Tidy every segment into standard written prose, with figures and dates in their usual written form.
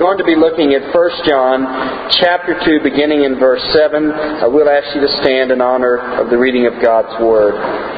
going to be looking at 1 John chapter 2, beginning in verse 7. I will ask you to stand in honor of the reading of God's Word.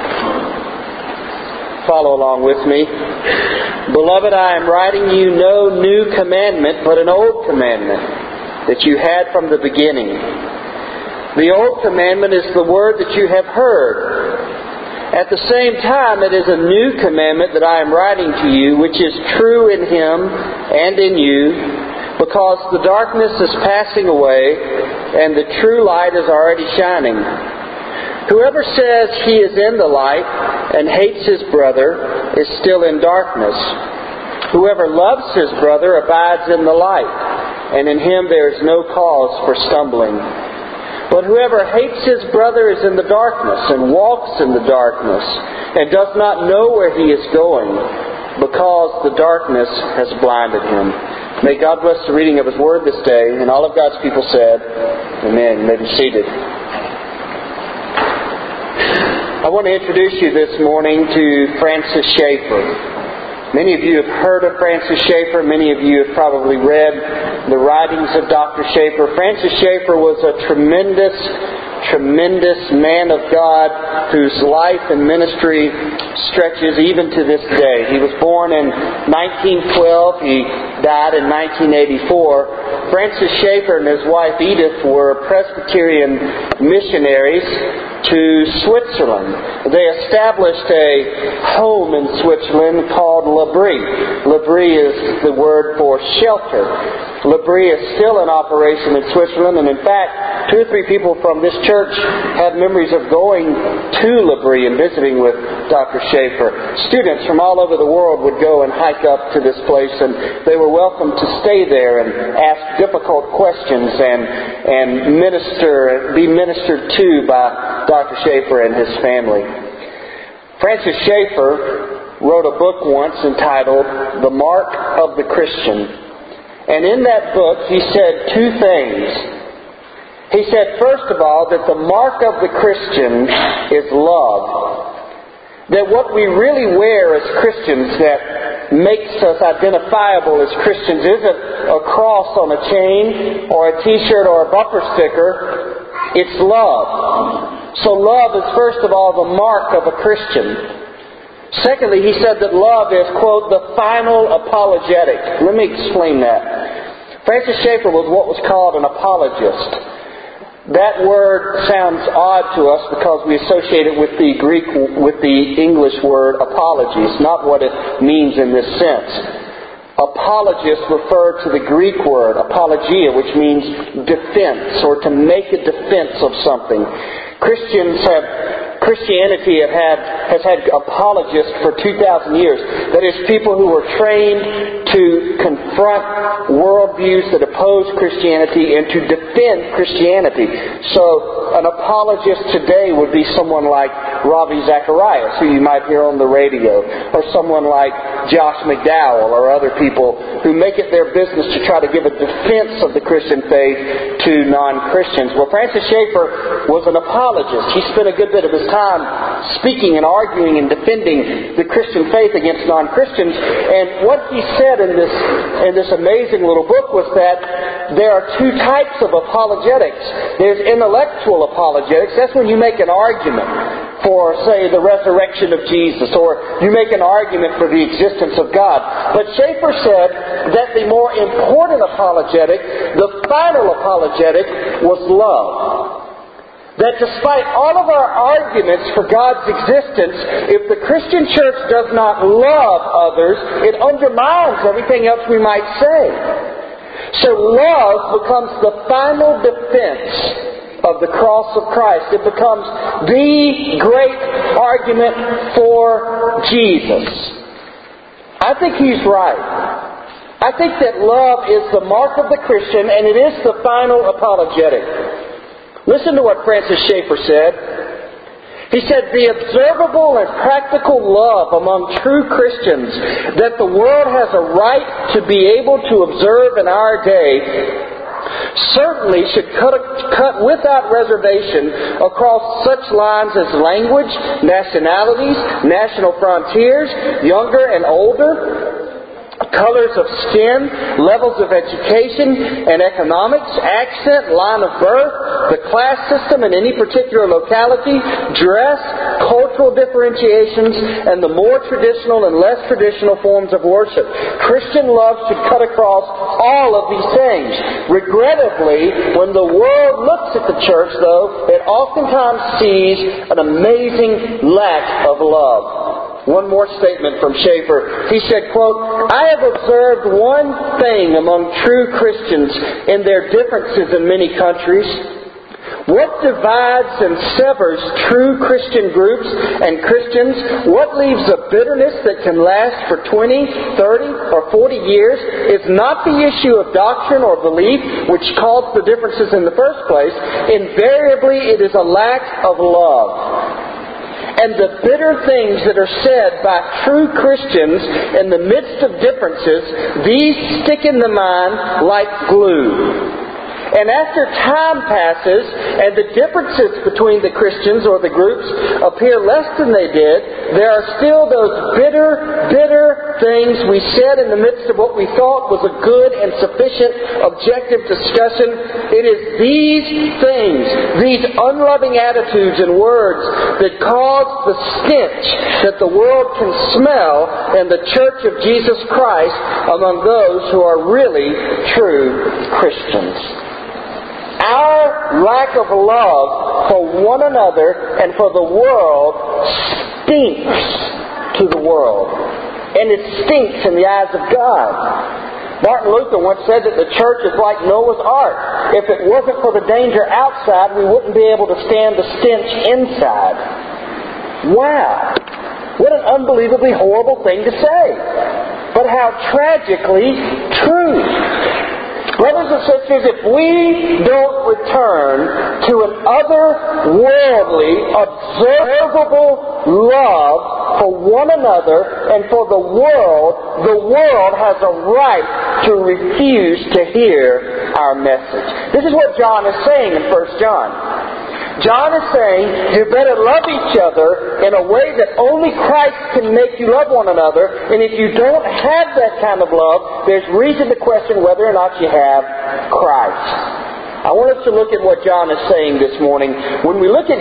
Follow along with me. Beloved, I am writing you no new commandment, but an old commandment that you had from the beginning. The old commandment is the word that you have heard. At the same time, it is a new commandment that I am writing to you, which is true in Him and in you, because the darkness is passing away and the true light is already shining. Whoever says he is in the light and hates his brother is still in darkness. Whoever loves his brother abides in the light, and in him there is no cause for stumbling. But whoever hates his brother is in the darkness and walks in the darkness and does not know where he is going, because the darkness has blinded him. May God bless the reading of His Word this day. And all of God's people said, Amen. You may be seated. I want to introduce you this morning to Francis Schaeffer. Many of you have heard of Francis Schaeffer. Many of you have probably read the writings of Dr. Schaeffer. Francis Schaeffer was a tremendous man of God whose life and ministry stretches even to this day. He was born in 1912. He died in 1984. Francis Schaeffer and his wife Edith were Presbyterian missionaries to Switzerland. They established a home in Switzerland called L'Abri. L'Abri is the word for shelter. L'Abri is still in operation in Switzerland, and in fact, 2 or 3 people from this church have memories of going to L'Abri and visiting with Dr. Schaeffer. Students from all over the world would go and hike up to this place, and they were welcome to stay there and ask difficult questions and be ministered to by Dr. Schaeffer and his family. Francis Schaeffer wrote a book once entitled The Mark of the Christian. And in that book, he said 2 things. He said, first of all, that the mark of the Christian is love. That what we really wear as Christians that makes us identifiable as Christians isn't a cross on a chain or a t-shirt or a bumper sticker. It's love. So love is, first of all, the mark of a Christian. Secondly, he said that love is, quote, the final apologetic. Let me explain that. Francis Schaeffer was what was called an apologist. That word sounds odd to us because we associate it with the English word apologies, not what it means in this sense. Apologists refer to the Greek word apologia, which means defense or to make a defense of something. Christianity has had apologists for 2,000 years. That is, people who were trained to confront worldviews that oppose Christianity and to defend Christianity. So, an apologist today would be someone like Ravi Zacharias, who you might hear on the radio, or someone like Josh McDowell, or other people who make it their business to try to give a defense of the Christian faith to non-Christians. Well, Francis Schaeffer was an apologist. He spent a good bit of his time speaking and arguing and defending the Christian faith against non-Christians. And what he said in this amazing little book was that there are 2 types of apologetics. There's intellectual apologetics. That's when you make an argument for, say, the resurrection of Jesus, or you make an argument for the existence of God. But Schaeffer said that the more important apologetic, the final apologetic, was love. That despite all of our arguments for God's existence, if the Christian church does not love others, it undermines everything else we might say. So love becomes the final defense of the cross of Christ. It becomes the great argument for Jesus. I think he's right. I think that love is the mark of the Christian, and it is the final apologetic. Listen to what Francis Schaeffer said. He said, the observable and practical love among true Christians that the world has a right to be able to observe in our day certainly should cut without reservation across such lines as language, nationalities, national frontiers, younger and older, colors of skin, levels of education and economics, accent, line of birth, the class system in any particular locality, dress, cultural differentiations, and the more traditional and less traditional forms of worship. Christian love should cut across all of these things. Regrettably, when the world looks at the church, though, it oftentimes sees an amazing lack of love. One more statement from Schaeffer. He said, quote, "I have observed one thing among true Christians in their differences in many countries. What divides and severs true Christian groups and Christians, what leaves a bitterness that can last for 20, 30, or 40 years, is not the issue of doctrine or belief, which caused the differences in the first place. Invariably, it is a lack of love. And the bitter things that are said by true Christians in the midst of differences, these stick in the mind like glue. And after time passes and the differences between the Christians or the groups appear less than they did, there are still those bitter things we said in the midst of what we thought was a good and sufficient objective discussion. It is these things, these unloving attitudes and words that cause the stench that the world can smell in the Church of Jesus Christ among those who are really true Christians. Our lack of love for one another and for the world stinks to the world. And it stinks in the eyes of God. Martin Luther once said that the church is like Noah's Ark. If it wasn't for the danger outside, we wouldn't be able to stand the stench inside. Wow! What an unbelievably horrible thing to say. But how tragically true. Brothers and sisters, if we don't return to an otherworldly, observable love for one another and for the world has a right to refuse to hear our message. This is what John is saying in 1 John. John is saying you better love each other in a way that only Christ can make you love one another. And if you don't have that kind of love, there's reason to question whether or not you have Christ. I want us to look at what John is saying this morning. When we look at 1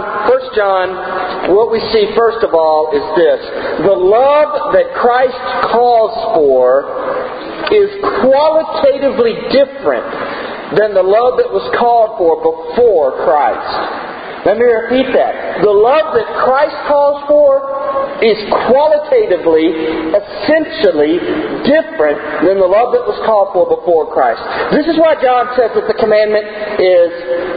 John, what we see first of all is this. The love that Christ calls for is qualitatively different than the love that was called for before Christ. Let me repeat that. The love that Christ calls for is qualitatively, essentially different than the love that was called for before Christ. This is why John says that the commandment is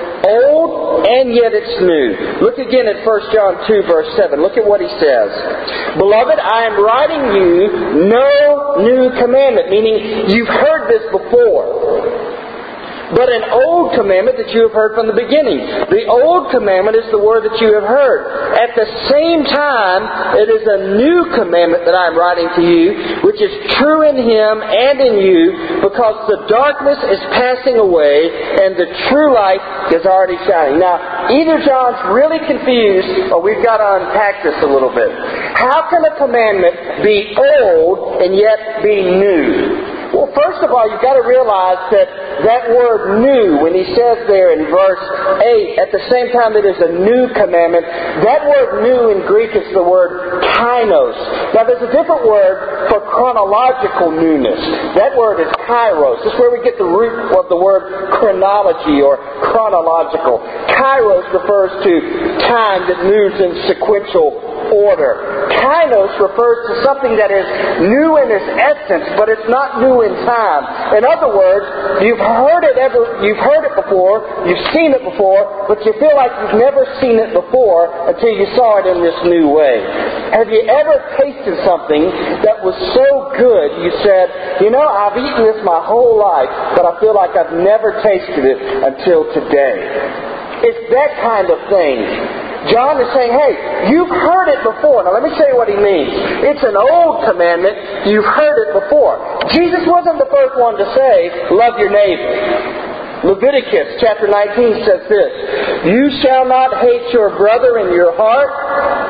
old and yet it's new. Look again at 1 John 2 verse 7. Look at what he says. Beloved, I am writing you no new commandment, meaning you've heard this before. But an old commandment that you have heard from the beginning. The old commandment is the word that you have heard. At the same time, it is a new commandment that I am writing to you, which is true in Him and in you, because the darkness is passing away and the true light is already shining. Now, either John's really confused or we've got to unpack this a little bit. How can a commandment be old and yet be new? Well, first of all, you've got to realize that word new, when he says there in verse 8, at the same time it is a new commandment, that word new in Greek is the word kainos. Now, there's a different word for chronological newness. That word is kairos. This is where we get the root of the word chronology or chronological. Kairos refers to time that moves in sequential order. Kainos refers to something that is new in its essence, but it's not new in time. In other words, you've heard it before, you've seen it before, but you feel like you've never seen it before until you saw it in this new way. Have you ever tasted something that was so good you said, you know, I've eaten this my whole life, but I feel like I've never tasted it until today. It's that kind of thing. John is saying, hey, you've heard it before. Now let me say what he means. It's an old commandment. You've heard it before. Jesus wasn't the first one to say, love your neighbor. Leviticus chapter 19 says this, you shall not hate your brother in your heart,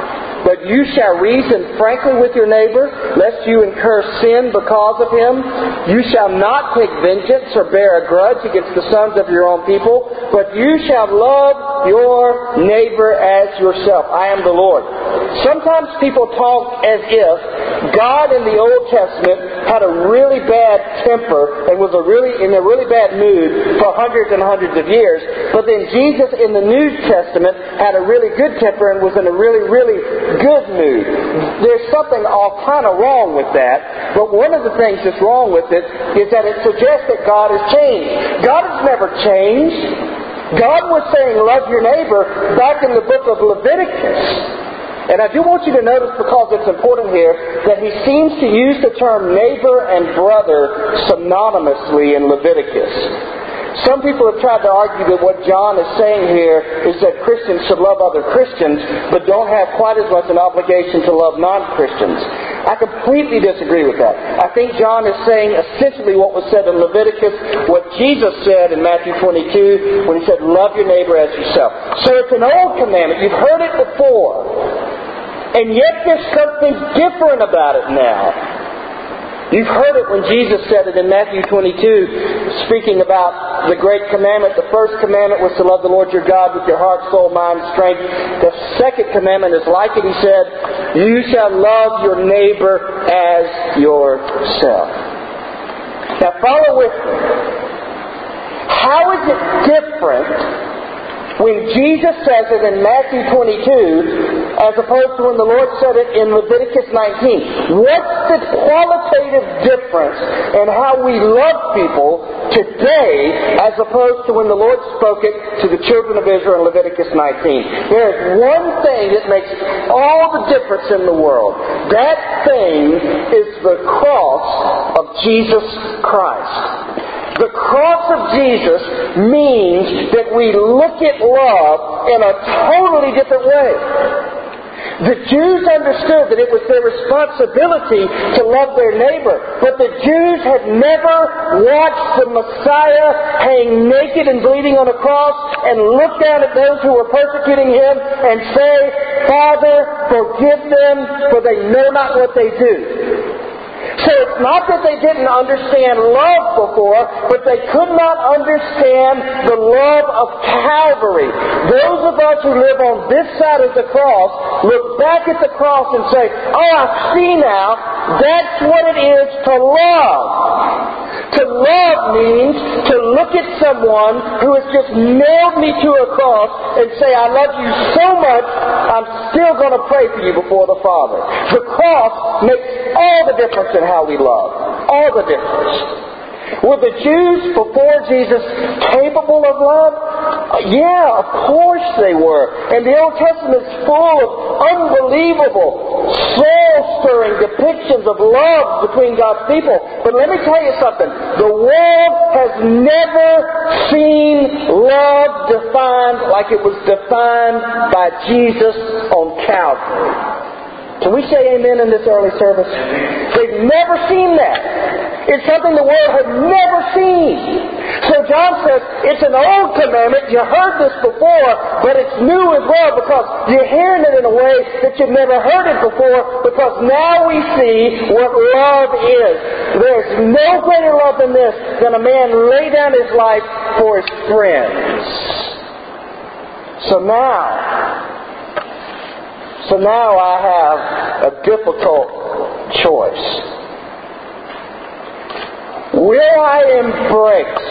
But you shall reason frankly with your neighbor, lest you incur sin because of him. You shall not take vengeance or bear a grudge against the sons of your own people, but you shall love your neighbor as yourself. I am the Lord. Sometimes people talk as if God in the Old Testament had a really bad temper and was in a really bad mood for hundreds and hundreds of years. But then Jesus in the New Testament had a really good temper and was in a really, really good mood. There's something all kind of wrong with that. But one of the things that's wrong with it is that it suggests that God has changed. God has never changed. God was saying, love your neighbor, back in the book of Leviticus. And I do want you to notice, because it's important here, that he seems to use the term neighbor and brother synonymously in Leviticus. Some people have tried to argue that what John is saying here is that Christians should love other Christians, but don't have quite as much an obligation to love non-Christians. I completely disagree with that. I think John is saying essentially what was said in Leviticus, what Jesus said in Matthew 22, when he said, love your neighbor as yourself. So it's an old commandment. You've heard it before. And yet there's something different about it now. You've heard it when Jesus said it in Matthew 22, speaking about the great commandment. The first commandment was to love the Lord your God with your heart, soul, mind, strength. The second commandment is like it. He said, you shall love your neighbor as yourself. Now follow with me. How is it different when Jesus says it in Matthew 22 as opposed to when the Lord said it in Leviticus 19? What's the qualitative difference in how we love people today as opposed to when the Lord spoke it to the children of Israel in Leviticus 19? There is one thing that makes all the difference in the world. That thing is the cross of Jesus Christ. The cross of Jesus means that we look at love in a totally different way. The Jews understood that it was their responsibility to love their neighbor, but the Jews had never watched the Messiah hang naked and bleeding on a cross and look down at those who were persecuting him and say, Father, forgive them, for they know not what they do. So it's not that they didn't understand love before, but they could not understand the love of Calvary. Those of us who live on this side of the cross look back at the cross and say, oh, I see now, that's what it is to love. To love means to look at someone who has just nailed me to a cross and say, I love you so much, I'm still going to pray for you before the Father. The cross makes all the difference in how we love. All the difference. Were the Jews before Jesus capable of love? Yeah, of course they were. And the Old Testament is full of unbelievable, soul-stirring depictions of love between God's people. But let me tell you something. The world has never seen love defined like it was defined by Jesus on Calvary. Can we say amen in this early service? They've never seen that. It's something the world had never seen. So John says, it's an old commandment. You heard this before, but it's new as well because you're hearing it in a way that you've never heard it before, because now we see what love is. There's no greater love than this, than a man lay down his life for his friends. So now I have a difficult choice. Will I embrace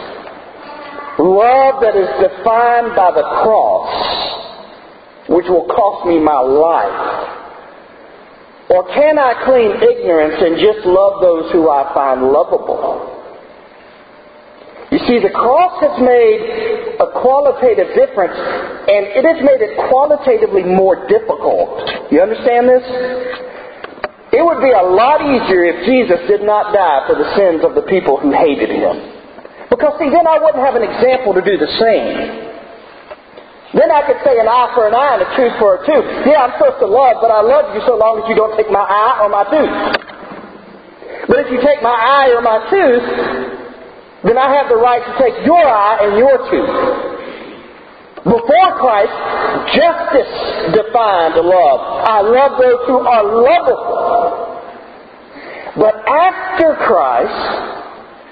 love that is defined by the cross, which will cost me my life? Or can I claim ignorance and just love those who I find lovable? You see, the cross has made a qualitative difference, and it has made it qualitatively more difficult. You understand this? It would be a lot easier if Jesus did not die for the sins of the people who hated him. Because, see, then I wouldn't have an example to do the same. Then I could say an eye for an eye and a tooth for a tooth. Yeah, I'm supposed to love, but I love you so long as you don't take my eye or my tooth. But if you take my eye or my tooth, then I have the right to take your eye and your tooth. Before Christ, justice defined love. I love those who are lovable. But after Christ,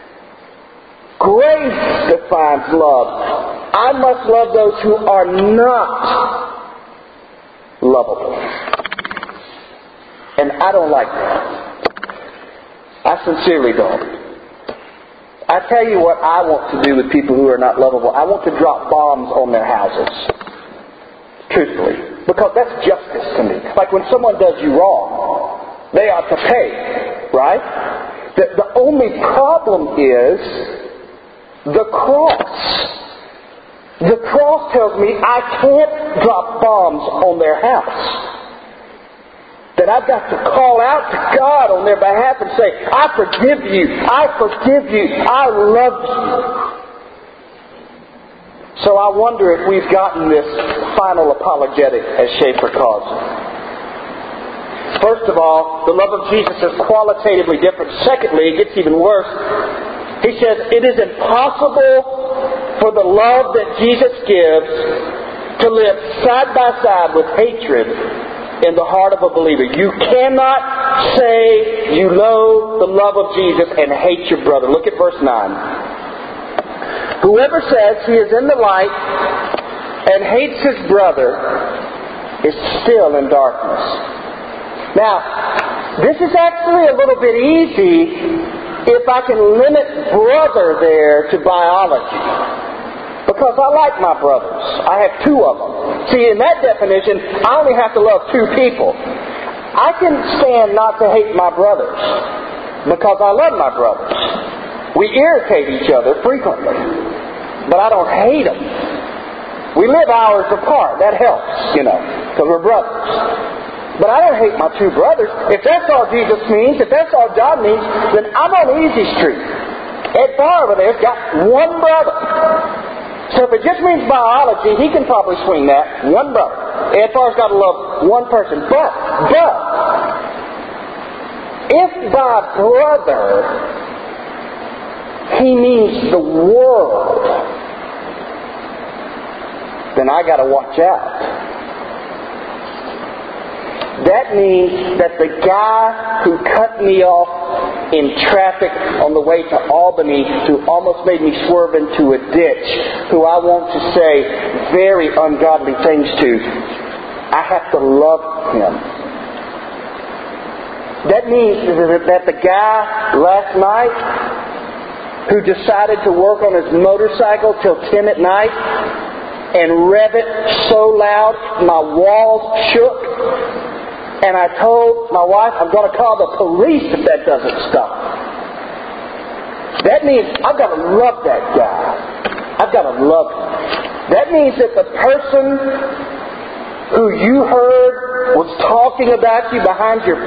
grace defines love. I must love those who are not lovable. And I don't like that. I sincerely don't. I tell you what I want to do with people who are not lovable. I want to drop bombs on their houses. Truthfully. Because that's justice to me. Like when someone does you wrong, they ought to pay. Right? The only problem is the cross. The cross tells me I can't drop bombs on their house. That I've got to call out to God on their behalf and say, I forgive you, I forgive you, I love you. So I wonder if we've gotten this final apologetic, as Schaeffer calls it. First of all, the love of Jesus is qualitatively different. Secondly, it gets even worse. He says, it is impossible for the love that Jesus gives to live side by side with hatred in the heart of a believer. You cannot say you know the love of Jesus and hate your brother. Look at verse 9. Whoever says he is in the light and hates his brother is still in darkness. Now, this is actually a little bit easy if I can limit brother there to biology. Because I like my brothers. I have two of them. See, in that definition, I only have to love two people. I can stand not to hate my brothers because I love my brothers. We irritate each other frequently, but I don't hate them. We live hours apart. That helps, because we're brothers. But I don't hate my two brothers. If that's all Jesus means, if that's all God means, then I'm on easy street. Ed Farr over there's got one brother. So if it just means biology, he can probably swing that. One brother. Ed Farr's got to love one person. But, if by brother he means the world, then I got to watch out. That means that the guy who cut me off in traffic on the way to Albany, who almost made me swerve into a ditch, who I want to say very ungodly things to, I have to love him. That means that the guy last night who decided to work on his motorcycle till 10 at night and rev it so loud my walls shook, and I told my wife, I'm going to call the police if that doesn't stop. That means I've got to love that guy. I've got to love him. That means that the person who you heard was talking about you behind your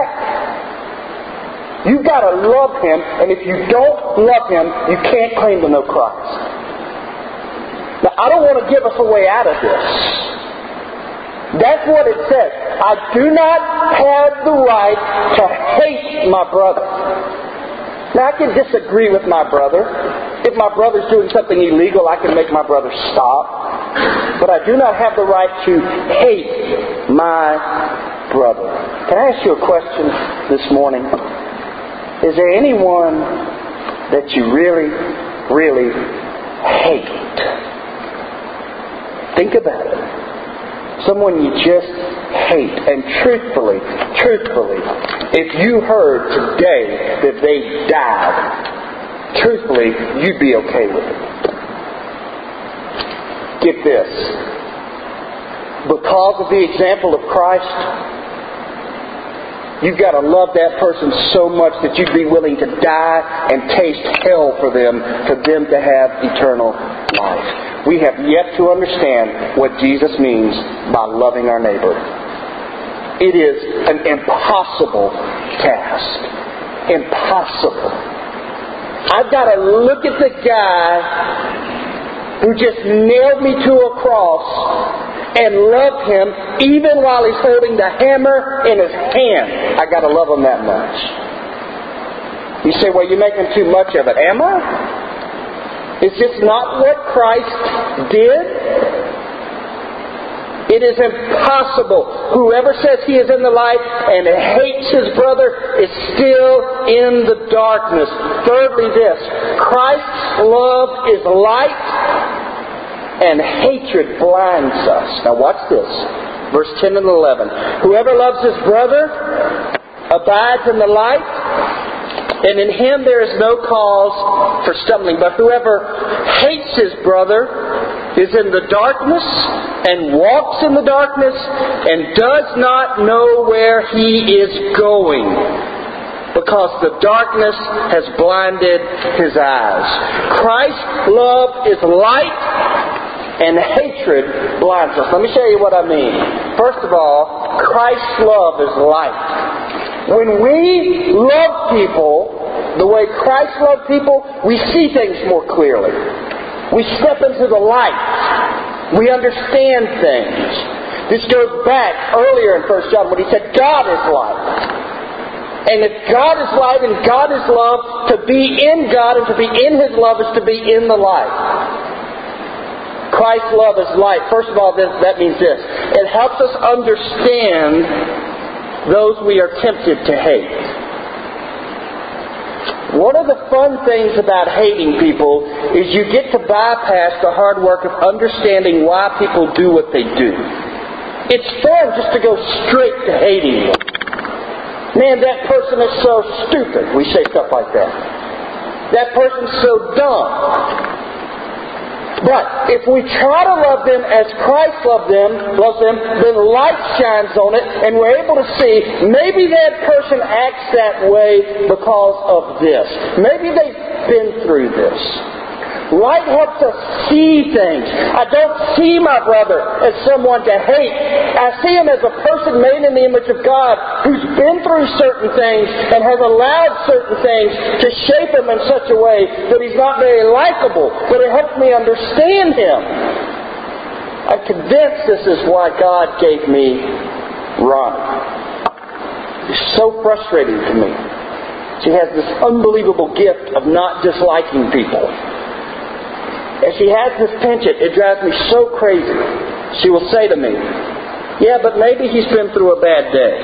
back, you've got to love him, and if you don't love him, you can't claim to know Christ. Now, I don't want to give us a way out of this. That's what it says. I do not have the right to hate my brother. Now, I can disagree with my brother. If my brother's doing something illegal, I can make my brother stop. But I do not have the right to hate my brother. Can I ask you a question this morning? Is there anyone that you really, really hate? Think about it. Someone you just hate. And truthfully, if you heard today that they died, truthfully, you'd be okay with it. Get this. Because of the example of Christ, you've got to love that person so much that you'd be willing to die and taste hell for them to have eternal life. We have yet to understand what Jesus means by loving our neighbor. It is an impossible task. Impossible. I've got to look at the guy who just nailed me to a cross and love him even while he's holding the hammer in his hand. I've got to love him that much. You say, well, you're making too much of it. Am I? Is this not what Christ did? It is impossible. Whoever says he is in the light and hates his brother is still in the darkness. Thirdly, this. Christ's love is light and hatred blinds us. Now watch this. Verse 10 and 11. Whoever loves his brother abides in the light, and in him there is no cause for stumbling. But whoever hates his brother is in the darkness and walks in the darkness and does not know where he is going, because the darkness has blinded his eyes. Christ's love is light and hatred blinds us. Let me show you what I mean. First of all, Christ's love is light. When we love people the way Christ loved people, we see things more clearly. We step into the light. We understand things. This goes back earlier in 1 John when he said, God is light. And if God is light and God is love, to be in God and to be in His love is to be in the light. Christ's love is light. First of all, that means this. It helps us understand those we are tempted to hate. One of the fun things about hating people is you get to bypass the hard work of understanding why people do what they do. It's fun just to go straight to hating them. Man, that person is so stupid. We say stuff like that. That person's so dumb. But if we try to love them as Christ loves them, then light shines on it, and we're able to see maybe that person acts that way because of this. Maybe they've been through this. Light helps us see things. I don't see my brother as someone to hate. I see him as a person made in the image of God who's been through certain things and has allowed certain things to shape him in such a way that he's not very likable. But it helps me understand him. I'm convinced this is why God gave me Ronnie. It's so frustrating to me. She has this unbelievable gift of not disliking people. As she has this penchant, it drives me so crazy. She will say to me, yeah, but maybe he's been through a bad day.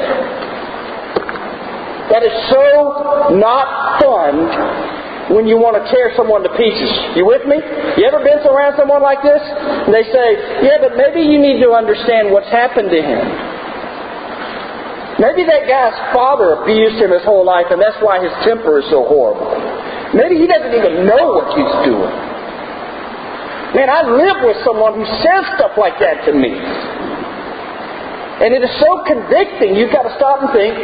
That is so not fun when you want to tear someone to pieces. You with me? You ever been around someone like this? And they say, yeah, but maybe you need to understand what's happened to him. Maybe that guy's father abused him his whole life and that's why his temper is so horrible. Maybe he doesn't even know what he's doing. Man, I live with someone who says stuff like that to me. And it is so convicting, you've got to stop and think,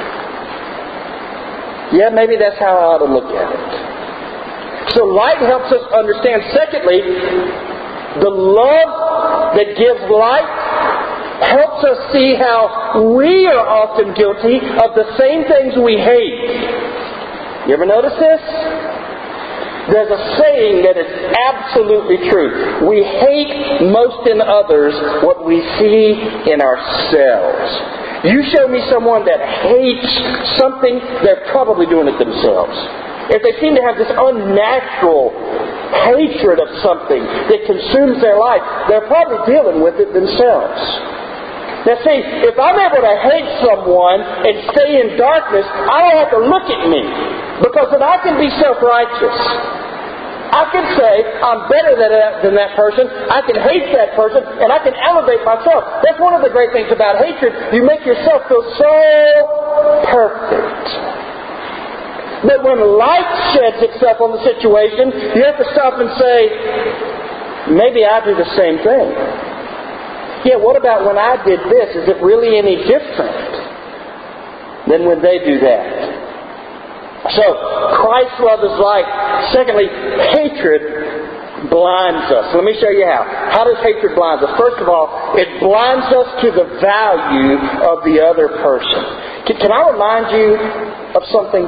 yeah, maybe that's how I ought to look at it. So light helps us understand. Secondly, the love that gives light helps us see how we are often guilty of the same things we hate. You ever notice this? There's a saying that is absolutely true. We hate most in others what we see in ourselves. You show me someone that hates something, they're probably doing it themselves. If they seem to have this unnatural hatred of something that consumes their life, they're probably dealing with it themselves. Now see, if I'm able to hate someone and stay in darkness, I don't have to look at me. Because then I can be self-righteous. I can say, I'm better than that person. I can hate that person, and I can elevate myself. That's one of the great things about hatred. You make yourself feel so perfect. But when light sheds itself on the situation, you have to stop and say, maybe I do the same thing. Yeah, what about when I did this? Is it really any different than when they do that? So, Christ's love is light. Secondly, hatred blinds us. Let me show you how. How does hatred blind us? First of all, it blinds us to the value of the other person. Can I remind you of something?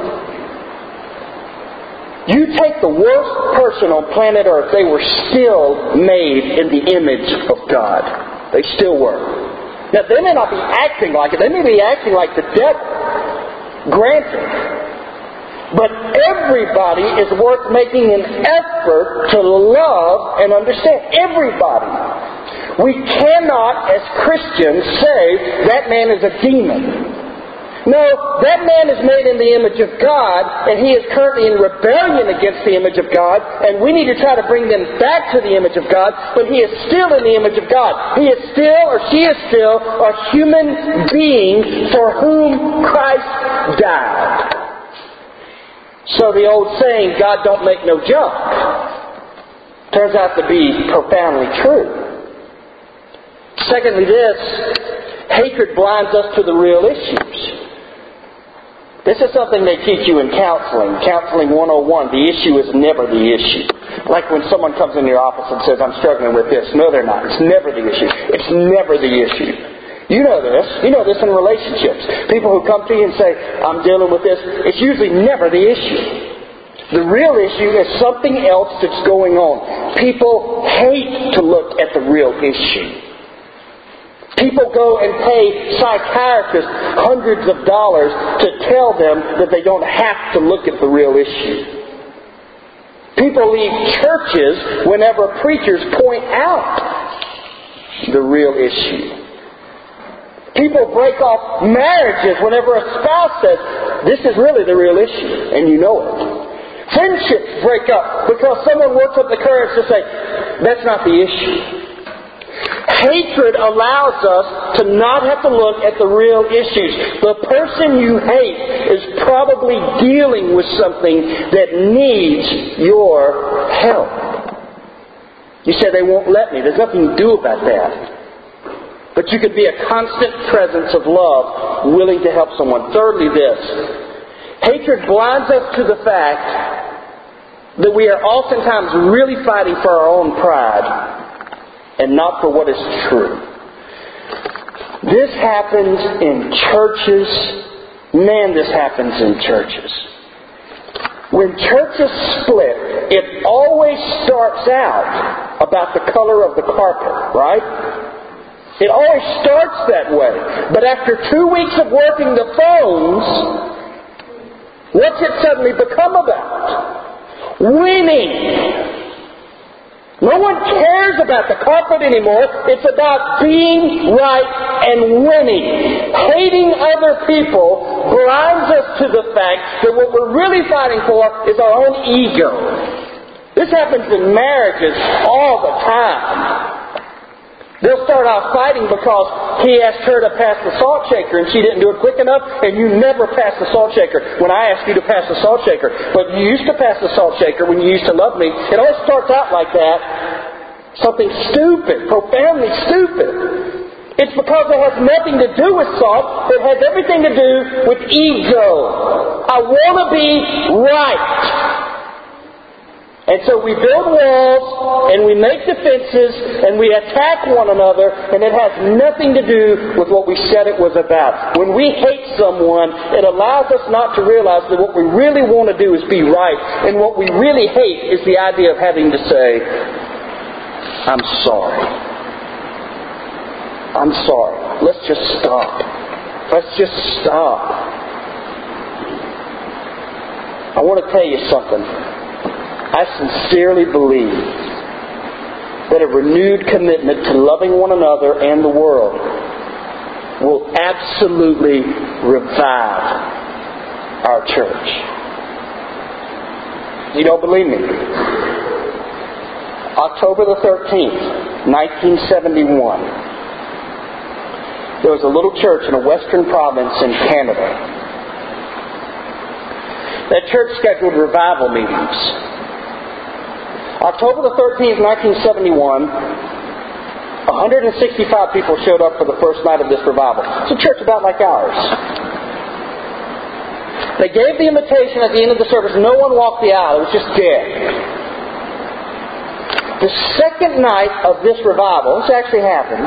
You take the worst person on planet Earth, they were still made in the image of God. They still were. Now, they may not be acting like it. They may be acting like the devil. Granted. But everybody is worth making an effort to love and understand. Everybody. We cannot, as Christians, say that man is a demon. No, that man is made in the image of God, and he is currently in rebellion against the image of God, and we need to try to bring them back to the image of God, but he is still in the image of God. He is still, or she is still, a human being for whom Christ died. So the old saying, God don't make no junk, turns out to be profoundly true. Secondly, hatred blinds us to the real issues. This is something they teach you in counseling. Counseling 101, the issue is never the issue. Like when someone comes into your office and says, I'm struggling with this. No, they're not. It's never the issue. It's never the issue. You know this. You know this in relationships. People who come to you and say, I'm dealing with this. It's usually never the issue. The real issue is something else that's going on. People hate to look at the real issue. People go and pay psychiatrists hundreds of dollars to tell them that they don't have to look at the real issue. People leave churches whenever preachers point out the real issue. People break off marriages whenever a spouse says, this is really the real issue, and you know it. Friendships break up because someone works up the courage to say, that's not the issue. Hatred allows us to not have to look at the real issues. The person you hate is probably dealing with something that needs your help. You say, they won't let me. There's nothing to do about that. But you could be a constant presence of love, willing to help someone. Thirdly, hatred blinds us to the fact that we are oftentimes really fighting for our own pride and not for what is true. This happens in churches. Man, this happens in churches. When churches split, it always starts out about the color of the carpet, right? It always starts that way. But after 2 weeks of working the phones, what's it suddenly become about? Winning. No one cares about the carpet anymore. It's about being right and winning. Hating other people blinds us to the fact that what we're really fighting for is our own ego. This happens in marriages all the time. They'll start off fighting because he asked her to pass the salt shaker and she didn't do it quick enough, and you never pass the salt shaker when I ask you to pass the salt shaker. But you used to pass the salt shaker when you used to love me. It always starts out like that. Something stupid, profoundly stupid. It's because it has nothing to do with salt. It has everything to do with ego. I want to be right. And so we build walls, and we make defenses, and we attack one another, and it has nothing to do with what we said it was about. When we hate someone, it allows us not to realize that what we really want to do is be right, and what we really hate is the idea of having to say, I'm sorry. I'm sorry. Let's just stop. Let's just stop. I want to tell you something. I sincerely believe that a renewed commitment to loving one another and the world will absolutely revive our church. You don't believe me? October the 13th, 1971, there was a little church in a western province in Canada. That church scheduled revival meetings. October the 13th, 1971, 165 people showed up for the first night of this revival. It's a church about like ours. They gave the invitation at the end of the service. No one walked the aisle. It was just dead. The second night of this revival, this actually happened,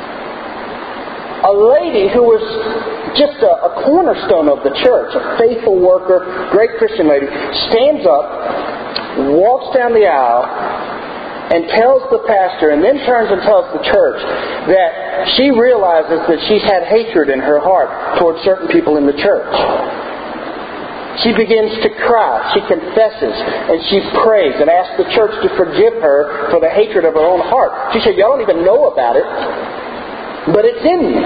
a lady who was just a cornerstone of the church, a faithful worker, great Christian lady, stands up, walks down the aisle, and tells the pastor, and then turns and tells the church that she realizes that she's had hatred in her heart towards certain people in the church. She begins to cry. She confesses and she prays and asks the church to forgive her for the hatred of her own heart. She said, y'all don't even know about it, but it's in me.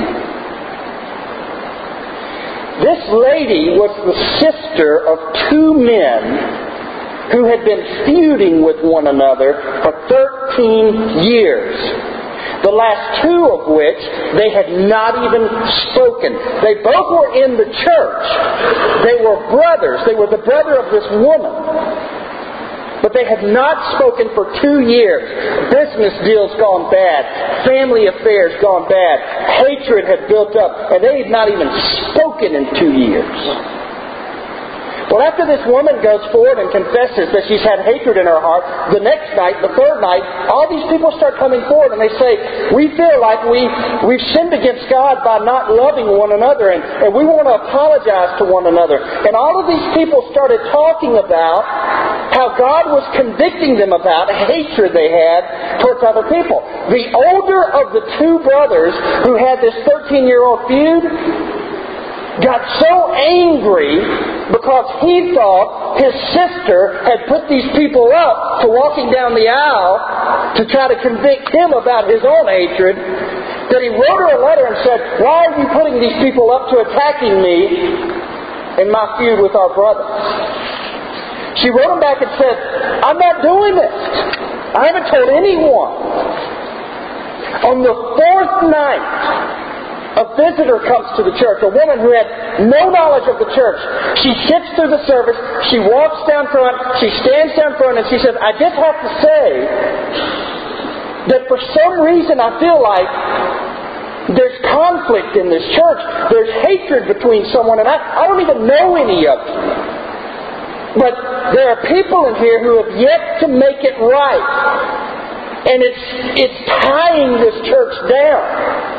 This lady was the sister of two men who had been feuding with one another for 13 years. The last two of which they had not even spoken. They both were in the church. They were brothers. They were the brother of this woman. But they had not spoken for 2 years. Business deals gone bad. Family affairs gone bad. Hatred had built up. And they had not even spoken in 2 years. Well, after this woman goes forward and confesses that she's had hatred in her heart, the next night, the third night, all these people start coming forward and they say, we feel like we've sinned against God by not loving one another and we want to apologize to one another. And all of these people started talking about how God was convicting them about hatred they had towards other people. The older of the two brothers who had this 13-year-old feud got so angry because he thought his sister had put these people up to walking down the aisle to try to convict him about his own hatred, that he wrote her a letter and said, why are you putting these people up to attacking me in my feud with our brother? She wrote him back and said, I'm not doing this. I haven't told anyone. On the fourth night, a visitor comes to the church, a woman who had no knowledge of the church. She sits through the service, she walks down front, she stands down front, and she says, I just have to say that for some reason I feel like there's conflict in this church. There's hatred between someone and I don't even know any of you. But there are people in here who have yet to make it right. And it's tying this church down.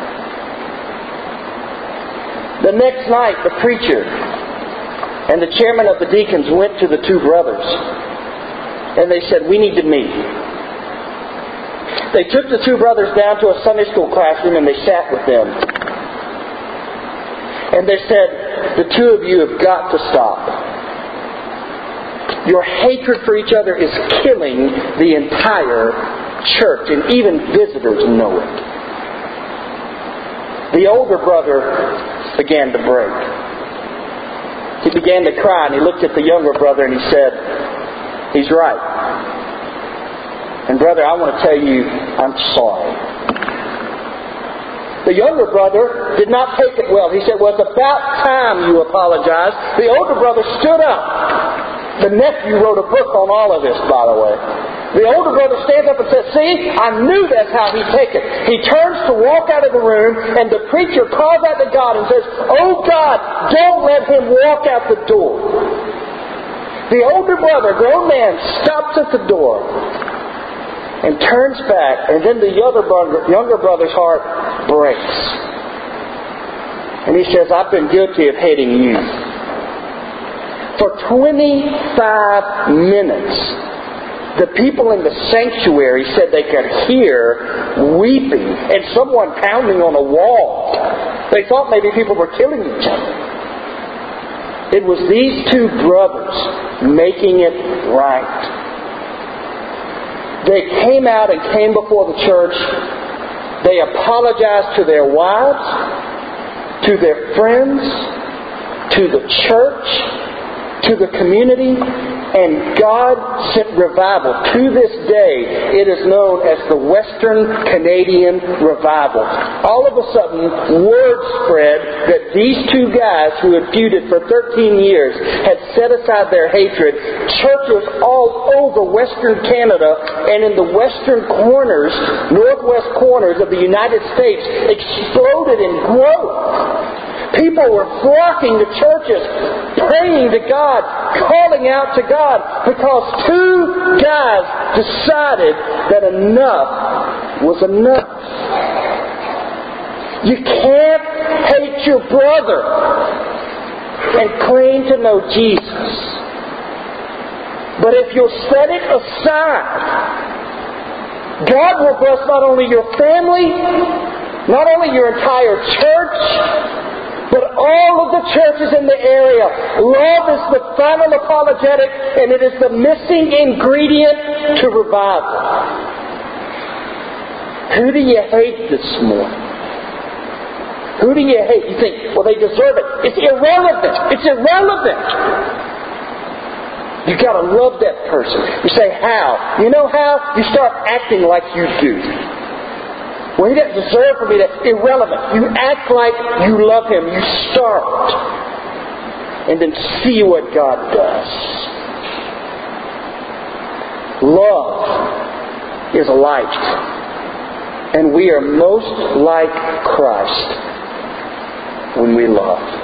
The next night, the preacher and the chairman of the deacons went to the two brothers. And they said, we need to meet. They took the two brothers down to a Sunday school classroom and they sat with them. And they said, the two of you have got to stop. Your hatred for each other is killing the entire church, and even visitors know it. The older brother began to break. He began to cry, and he looked at the younger brother and he said, he's right. And brother, I want to tell you, I'm sorry. The younger brother did not take it well. He said, well, it's about time you apologized. The older brother stood up. The nephew wrote a book on all of this, by the way. The older brother stands up and says, see, I knew that's how he'd take it. He turns to walk out of the room, and the preacher calls out to God and says, oh God, don't let him walk out the door. The older brother, grown man, stops at the door and turns back, and then the younger brother's heart breaks. And he says, I've been guilty of hating you. For 25 minutes, the people in the sanctuary said they could hear weeping and someone pounding on a wall. They thought maybe people were killing each other. It was these two brothers making it right. They came out and came before the church. They apologized to their wives, to their friends, to the church, to the community, and God sent revival. To this day, it is known as the Western Canadian Revival. All of a sudden, word spread that these two guys who had feuded for 13 years had set aside their hatred. Churches all over Western Canada and in the western corners, northwest corners of the United States exploded in growth. People were flocking to churches, praying to God, calling out to God, because two guys decided that enough was enough. You can't hate your brother and claim to know Jesus. But if you'll set it aside, God will bless not only your family, not only your entire church, But all of the churches in the area, love is the final apologetic, and it is the missing ingredient to revival. Who do you hate this morning? Who do you hate? You think, well, they deserve it. It's irrelevant. It's irrelevant. You've got to love that person. You say, how? You know how? You start acting like you do. Well, he doesn't deserve for me to... Irrelevant. You act like you love him. You start. And then see what God does. Love is light. And we are most like Christ when we love.